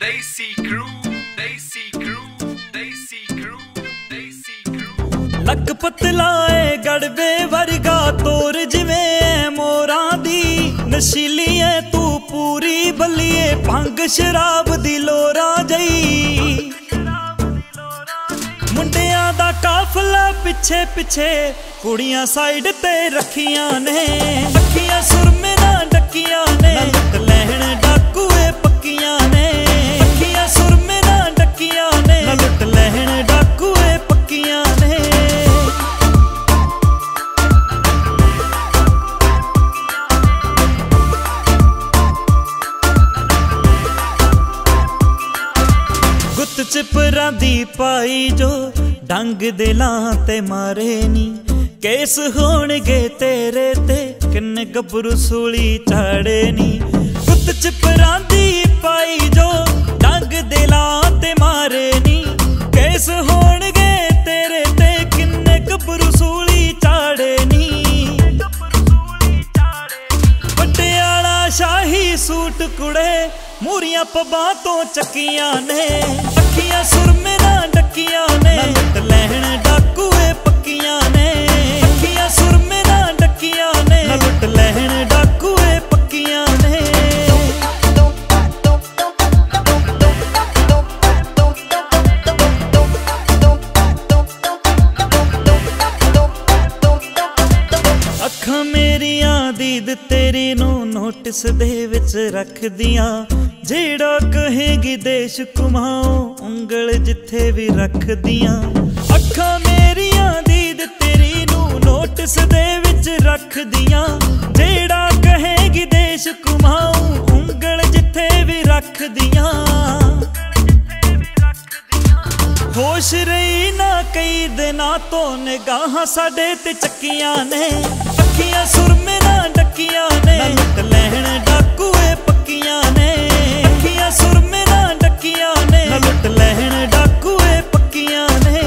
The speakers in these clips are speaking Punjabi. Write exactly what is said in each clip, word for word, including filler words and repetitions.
Desi crew, Desi crew, Desi crew, Desi crew। ਲੱਕ ਪਤਲਾ ਏ ਗੜਵੇ ਵਰਗਾ ਤੋਰ ਜਿਵੇਂ ਮੋਰਾਂ ਦੀ, ਨਸ਼ੀਲੀ ਏ ਤੂੰ ਪੂਰੀ ਬੱਲੀਏ ਭੰਗ ਸ਼ਰਾਬ ਦੀ ਲੋਰਾ ਜਈ। ਮੁੰਡਿਆਂ ਦਾ ਕਾਫਲਾ ਪਿੱਛੇ ਪਿੱਛੇ ਕੁੜੀਆਂ ਸਾਈਡ ਤੇ ਰੱਖੀਆਂ ਨੇ, ਅੱਖੀਆਂ ਸੁਰਮੇ ਨਾਲ ਡੱਕੀਆਂ ਨੇ, ਲੁੱਟ ਲੈਣ ਡਾਕੂਏ ਪੱਕੀਆਂ ਨੇ, ਅੱਖੀਆਂ ਸੁਰਮੇ ਨਾਲ ਡੱਕੀਆਂ ਨੇ, ਲੁੱਟ ਲੈਣ ਡਾਕੂਏ ਪੱਕੀਆਂ ਨੇ। ਗੁੱਤ ਚ ਪਰਾਂਦੀ ਪਾਈ ਜੋ ਡੰਗ ਦੇ ਲਾਂ ਤੇ ਮਾਰੇ ਨੀ, ਕੇਸ ਹੋਣਗੇ ਤੇਰੇ ਤੇ ਕਿੰਨੇ ਗੱਭਰੂ ਸੂਲੀ ਚਾੜੇ ਨੀ। ਗੁੱਤ ਚ ਪਰਾਂਦੀ ਪਾਈ ਜੋ ਡੰਗ ਦੇ ਲਾਂ ਤੇ ਮਾਰੇ ਨੀ, ਕੇਸ ਹੋਣਗੇ ਤੇਰੇ ਤੇ ਕਿੰਨੇ ਗੱਭਰੂ ਸੂਲੀ ਚਾੜੇ ਨੀ। ਪਟਿਆਲਾ ਸ਼ਾਹੀ ਸੂਟ ਕੁੜੇ ਮੂਰੀਆਂ ਪੱਬਾਂ ਤੋਂ ਚੱਕੀਆਂ ਨੇ, ਅੱਖੀਆਂ ਸੁਰਮੇ ਨਾਲ ਡੱਕੀਆਂ ਨੇ, ਲੁੱਟ ਲੈਣ ਡਾਕੂਏ ਪੱਕੀਆਂ ਨੇ, ਅੱਖੀਆਂ ਸੁਰਮੇ ਨਾਲ ਡੱਕੀਆਂ ਨੇ, ਲੁੱਟ ਲੈਣ ਡਾਕੂਏ ਪੱਕੀਆਂ ਨੇ। ਅੱਖਾਂ ਮੇਰੀਆਂ ਦੀਦ ਤੇਰੀ ਨੂੰ ਨੋਟਿਸ ਦੇ ਵਿੱਚ ਰੱਖਦੀਆਂ, ਜਿਹੜਾ ਕਹੇਗੀ ਦੇਸ਼ ਘੁਮਾਓ ਉਂਗਲ ਜਿੱਥੇ ਵੀ ਰੱਖਦੀਆਂ। ਅੱਖਾਂ ਮੇਰੀਆਂ ਦੀਦ ਤੇਰੀ ਨੂੰ ਨੋਟਿਸ ਦੇ ਵਿੱਚ ਰੱਖਦੀਆਂ, ਜਿਹੜਾ ਕਹੇਗੀ ਦੇਸ਼ ਘੁਮਾਓ ਉਂਗਲ ਜਿੱਥੇ ਵੀ ਰੱਖਦੀਆਂ। ਹੋਸ਼ ਰਹੀ ਨਾ ਕਈ ਦਿਨਾਂ ਤੋਂ ਨਿਗਾਹਾਂ ਸਾਡੇ ਤੇ ਚੱਕੀਆਂ ਨੇ, ਅੱਖੀਆਂ ਸੁਰਮੇ ਨਾਲ ਡੱਕੀਆਂ ਨੇ, ਲੁੱਟ ਲੈਣ ਡਾਕੂਏ ਪੱਕੀਆਂ ਨੇ, ਅੱਖੀਆਂ ਸੁਰਮੇ ਨਾਲ ਡੱਕੀਆਂ ਨੇ, ਲੁੱਟ ਲੈਣ ਡਾਕੂਏ ਪੱਕੀਆਂ ਨੇ।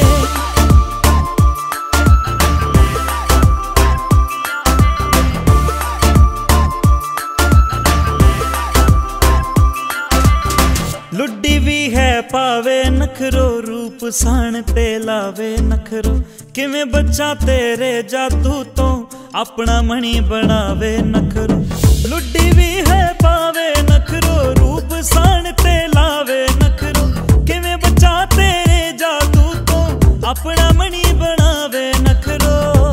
ਲੁੱਡੀ ਵੀ ਹੈ ਪਾਵੇ ਨਖਰੋ, ਰੂਪ ਸਾਣ ਤੇ ਲਾਵੇ ਨਖਰੋ, ਕਿਵੇਂ ਬੱਚਾ ਤੇਰੇ ਜਾਦੂ ਤੋਂ ਆਪਣਾ ਮਣੀ ਬਣਾਵੇ ਨਖਰੋ। ਲੁੱਡੀ ਵੀ ਹੈ ਪਾਵੇ ਨਖਰੋ, ਰੂਪ ਸਾਣ ਤੇ ਲਾਵੇ ਨਖਰੋ, ਕਿਵੇਂ ਬੱਚਾ ਤੇਰੇ ਜਾਦੂ ਤੋਂ ਆਪਣਾ ਮਣੀ ਬਣਾਵੇ ਨਖਰੋ।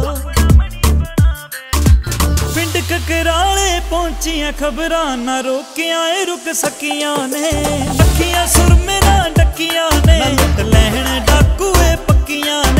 ਪਿੰਡ ਕਕਰਾਲੇ ਪਹੁੰਚੀਆਂ ਖਬਰਾਂ ਨਾ ਰੋਕਿਆਂ ਏ ਰੁਕ ਸਕੀਆਂ ਨੇ, ਅੱਖੀਆਂ ਸੁਰਮੇ ਨਾਲ ਡੱਕੀਆਂ ਨੇ, ਲੁੱਟ ਲੈਣ ਡਾਕੂਏ ਪੱਕੀਆਂ